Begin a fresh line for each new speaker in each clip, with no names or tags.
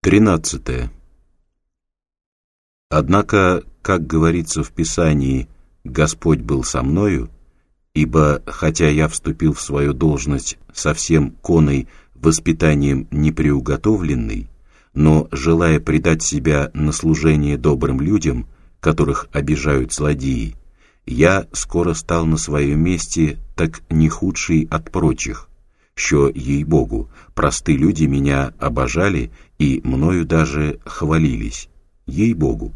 13. Однако, как говорится в Писании, Господь был со мною, ибо, хотя я вступил в свою должность совсем коной воспитанием неприуготовленный, но, желая предать себя на служение добрым людям, которых обижают злодеи, я скоро стал на своем месте так не худший от прочих, що, ей-богу, простые люди меня обожали и мною даже хвалились, ей-богу.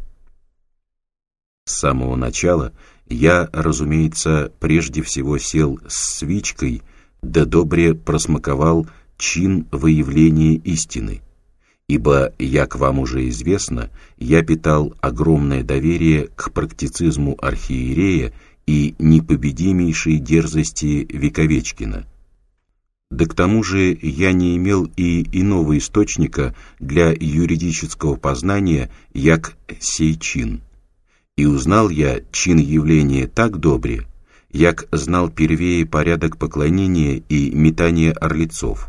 С самого начала я, разумеется, прежде всего сел с свечкой, да добре просмаковал чин выявления истины, ибо, як вам уже известно, я питал огромное доверие к практицизму архиерея и непобедимейшей дерзости Вековечкина. Да к тому же я не имел и иного источника для юридического познания, як сей чин. И узнал я чин явления так добре, як знал первее порядок поклонения и метания орлецов.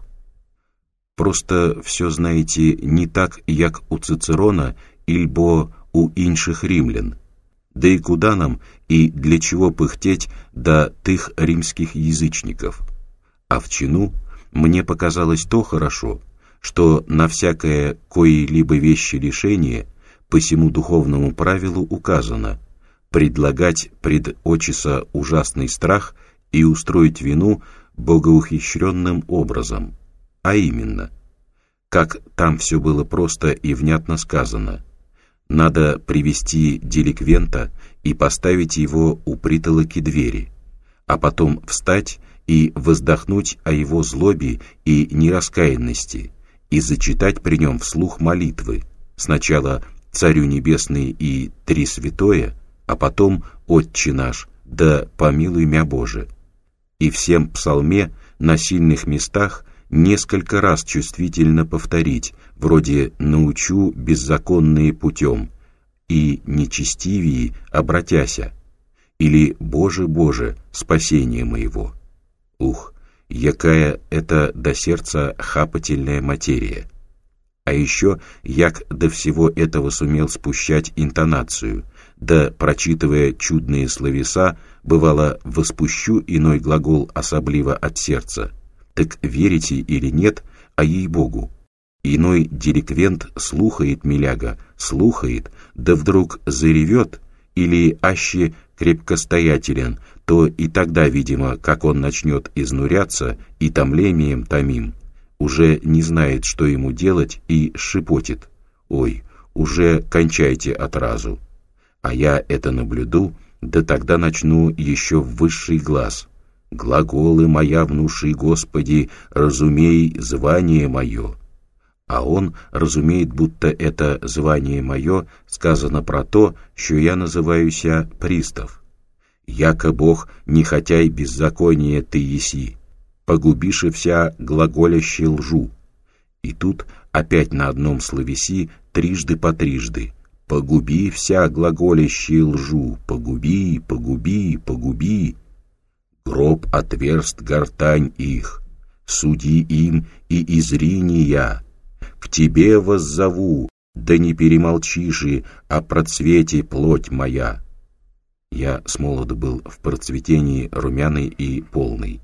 Просто все, знаете, не так, як у Цицерона, ильбо у інших римлян. Да и куда нам и для чего пыхтеть до тых римских язычников? А в чину мне показалось то хорошо, что на всякое кои-либо вещи решение по сему духовному правилу указано предлагать пред очиса ужасный страх и устроить вину богоухищренным образом, а именно, как там все было просто и внятно сказано, надо привести деликвента и поставить его у притолоки двери, а потом встать и воздохнуть о его злобе и нераскаянности и зачитать при нем вслух молитвы, сначала Царю Небесный и Три Святое, а потом Отче наш, да помилуй мя Боже. И всем псалме на сильных местах несколько раз чувствительно повторить, вроде «научу беззаконные путем» и «нечестивии обратяся» или «Боже, Боже, спасение моего». Ух, якая это до сердца хапательная материя! А еще як до всего этого сумел спущать интонацию, да, прочитывая чудные словеса, бывало, воспущу иной глагол особливо от сердца. Так верите или нет, а ей-богу. Иной деликвент слухает миляга, слухает, да вдруг заревет, или аще крепкостоятелен, то и тогда, видимо, как он начнет изнуряться и томлением томим, уже не знает, что ему делать, и шепотит: «Ой, уже кончайте отразу». А я это наблюду, да тогда начну еще в высший глаз: «Глаголы моя внуши, Господи, разумей звание мое». А он разумеет, будто это звание мое сказано про то, что я называюся пристав. «Яко Бог, не хотяй беззакония ты еси, погубиши вся глаголящей лжу». И тут опять на одном словеси трижды по трижды: «Погуби вся глаголящей лжу, погуби, погуби, погуби. Гроб отверст гортань их, суди им и изрини я. К тебе воззову, да не перемолчиши о процвете плоть моя». Я смолоду был в процветении румяный и полный.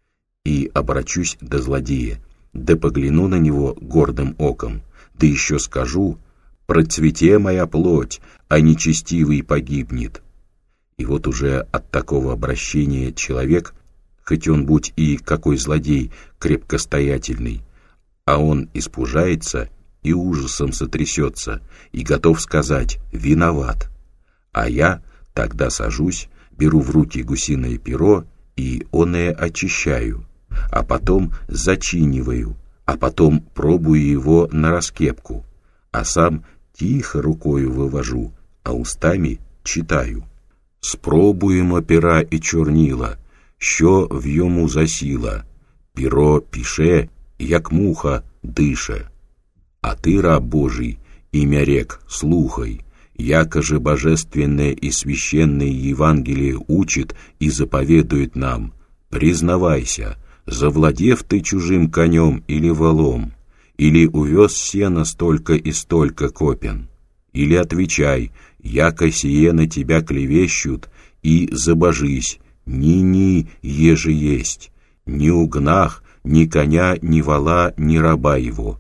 И обращусь до злодея, да погляну на него гордым оком, да еще скажу: «Процвете моя плоть, а нечестивый погибнет». И вот уже от такого обращения человек, хоть он будь и какой злодей крепкостоятельный, а он испужается и ужасом сотрясется, и готов сказать «виноват». А я тогда сажусь, беру в руки гусиное перо и оное очищаю, а потом зачиниваю, а потом пробую его на раскепку, а сам тихо рукою вывожу, а устами читаю. «Спробуємо пера і чорніла, що в йому засіла, перо пише, як муха дише. А ты, раб Божий, имя рек, слухай, яко же божественное и священное Евангелие учит и заповедует нам: признавайся, завладев ты чужим конем или волом, или увез сено столько и столько копен, или отвечай, яко сие на тебя клевещут, и забожись, ни-ни, еже есть, ни угнах, ни коня, ни вола, ни раба его.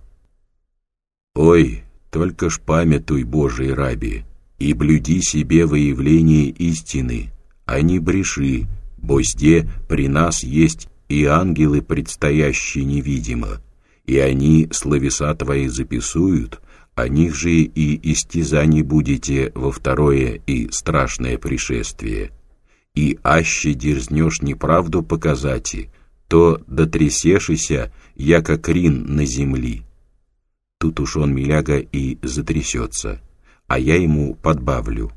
Ой, только ж памятуй, Божий раби, и блюди себе выявление истины, а не бреши, бо сде при нас есть и ангелы, предстоящие невидимо, и они словеса твои записуют, о них же и истязаний будете во второе и страшное пришествие. И аще дерзнешь неправду показати, то дотрясешися, яко крин на земли. Тут уж он, миляга, и затрясется, а я ему подбавлю: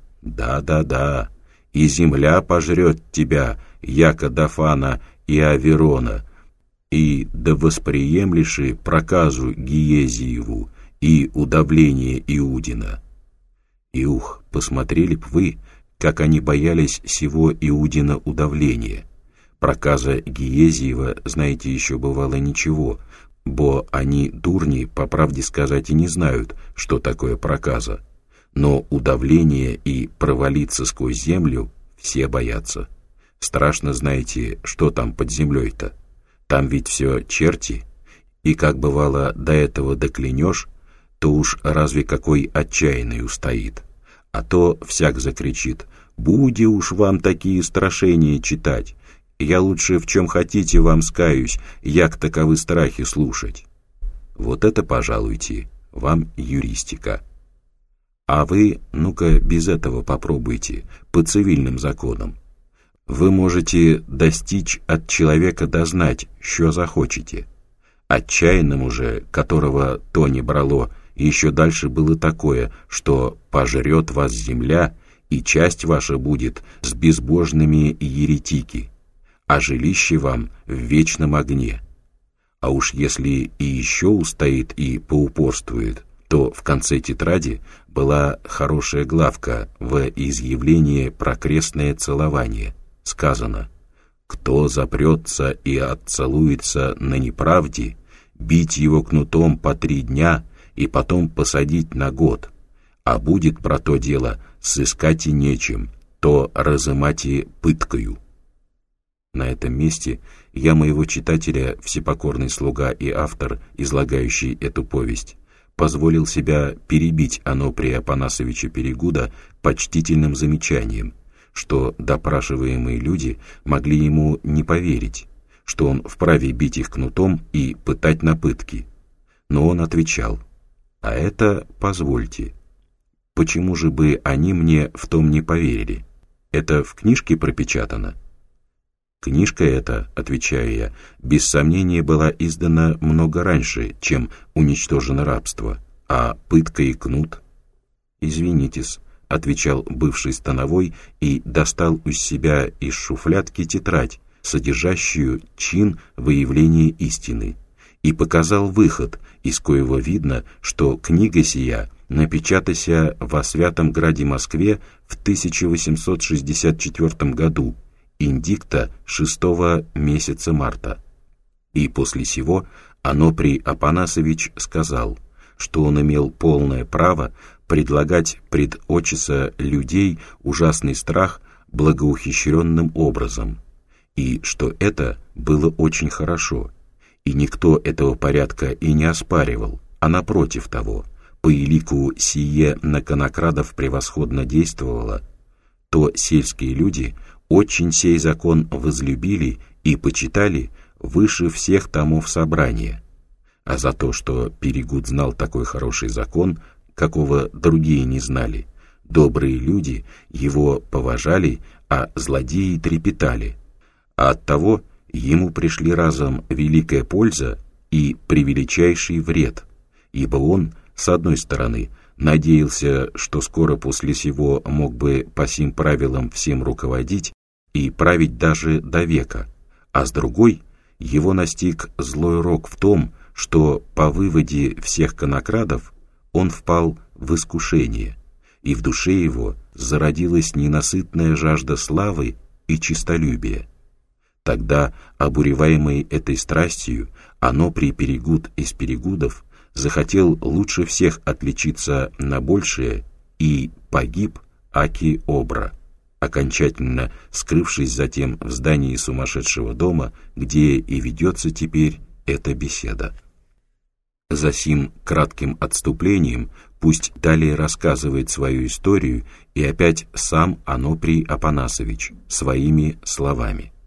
да, и земля пожрет тебя, яко Дафана и Аверона, и да восприемлеши проказу Гиезиеву и удавление Иудина. И посмотрели б вы, как они боялись сего Иудина удавления. Проказа Гиезиева, знаете, еще бывало ничего, бо они, дурни, по правде сказать, и не знают, что такое проказа. Но удавление и провалиться сквозь землю все боятся. Страшно, знаете, что там под землей-то. Там ведь все черти, и как бывало до этого доклянешь, то уж разве какой отчаянный устоит. А то всяк закричит: «Буди уж вам такие страшения читать, я лучше в чем хотите вам скаюсь, як таковы страхи слушать». Вот это, пожалуйте, вам юристика. А вы, ну-ка, без этого попробуйте, по цивильным законам. Вы можете достичь от человека дознать, что захочете. Отчаянному же, которого то не брало, еще дальше было такое, что пожрет вас земля, и часть ваша будет с безбожными еретики, а жилище вам в вечном огне. А уж если и еще устоит и поупорствует, то в конце тетради была хорошая главка в изъявлении про крестное целование. Сказано: «Кто запрется и отцелуется на неправде, бить его кнутом по 3 дня и потом посадить на год, а будет про то дело сыскать и нечем, то разымать и пыткою». На этом месте я моего читателя, всепокорный слуга и автор, излагающий эту повесть, позволил себя перебить Оноприя Апанасовича Перегуда почтительным замечанием, что допрашиваемые люди могли ему не поверить, что он вправе бить их кнутом и пытать на пытки. Но он отвечал: «А это позвольте. Почему же бы они мне в том не поверили? Это в книжке пропечатано?» «Книжка эта, — отвечаю я, — без сомнения была издана много раньше, чем уничтожено рабство, а пытка и кнут...» «Извинитесь, — отвечал бывший становой и достал из себя из шуфлядки тетрадь, содержащую чин выявления истины, и показал выход, из коего видно, что книга сия напечатася во Святом Граде Москве в 1864 году, индикта 6 месяца марта. И после сего Оноприй Апанасович сказал, что он имел полное право предлагать пред очиса людей ужасный страх благоухищренным образом, и что это было очень хорошо, и никто этого порядка и не оспаривал, а напротив того, по элику сие на конокрадов превосходно действовало, то сельские люди очень сей закон возлюбили и почитали выше всех томов собрания. А за то, что Перегуд знал такой хороший закон, какого другие не знали, добрые люди его поважали, а злодеи трепетали. А оттого ему пришли разом великая польза и превеличайший вред, ибо он, с одной стороны, надеялся, что скоро после сего мог бы по сим правилам всем руководить и править даже до века, а с другой, его настиг злой рок в том, что по выводе всех конокрадов он впал в искушение, и в душе его зародилась ненасытная жажда славы и честолюбия. Тогда, обуреваемый этой страстью, Оноприй Перегуд из Перегудов захотел лучше всех отличиться на большее и погиб аки обра, окончательно скрывшись затем в здании сумасшедшего дома, где и ведется теперь эта беседа. За сим кратким отступлением пусть далее рассказывает свою историю и опять сам Оноприй Апанасович своими словами.